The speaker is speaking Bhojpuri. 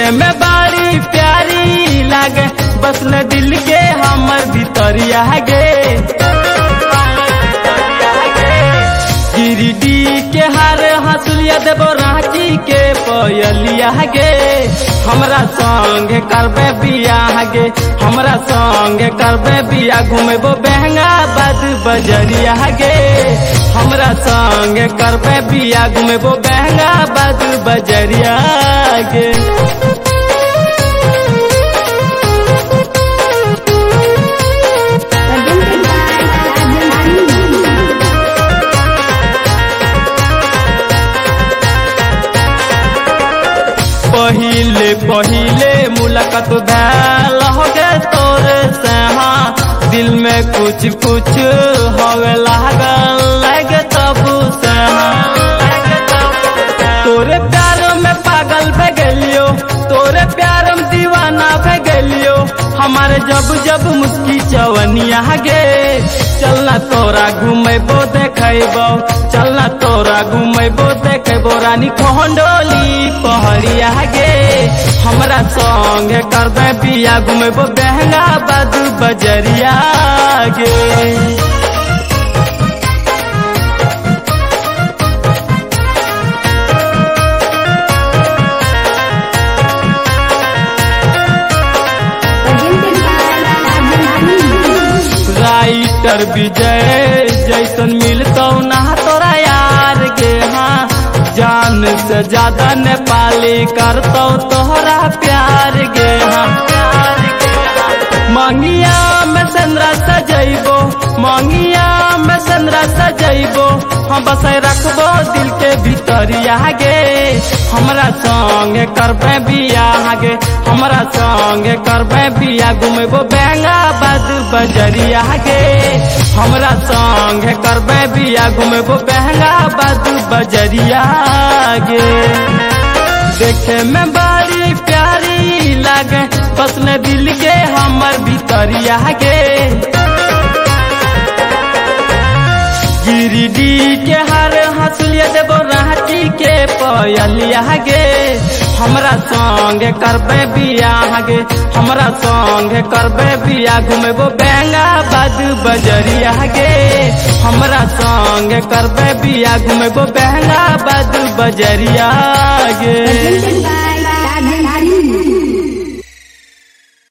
देखे में बड़ी प्यारी लागे बसले दिल के हमर भीतरिया गे। गिरिडीह के हार हंसुलिया देबो रांची के पयलिया गे। हमरा संगे करबे बियाह गे, हमरा संगे करबे बियाह घुमेबो बेहंगाबाद बजरिया गे। हमरा संगे करबे बियाह घुमेबो बेहंगाबाद बजरिया गे। पहिले पहिले मुलाकात भैल हो गे तोरे से, हाँ दिल में कुछ कुछ हवे लागल लगे तब से। तोरे प्यार में पागल भे गेलियो, तोरे प्यार में दीवाना भे गेलियो। हमारे जब जब मुस्की चवनिया गे। चलना तोरा घुमेबो देखेबो, चलना तोरा घुमेबो देखेबो रानी खंडोली पहड़िया गे। हमरा संगे करबे बियाह घुमेबो बेहंगाबाद बजरिया गे। राइटर विजय जैसन मिलतो ना तोरा यार गे। हाँ जान से ज्यादा नेपाली करतो तोहरा प्यार गे। हाँ मांगिया में संद्रा सजैबो, मांगिया में संद्रा सजैबो। हम बस रखबो दिल के भीतरिया गे। हमरा संगे करबे बियाह गे, हमरा संगे करबे बियाह घुमेबो बेहंगाबाद बजरिया गे। हमरा संगे करबे बियाह घुमेबो बेहंगाबाद बजरिया गे। देखे में बड़ी प्यारी लागे बसले दिल के हमर भीतरिया गे। गिरिडीह के हार हंसुलिया देबो रांची के पयलिया गे। हमरा संगे करबे बियाह गे, हमरा संगे करबे बियाह घुमेबो बेहंगाबाद बजरिया गे। हमरा संगे करबे बियाह घुमेबो बेहंगाबाद बजरिया गे।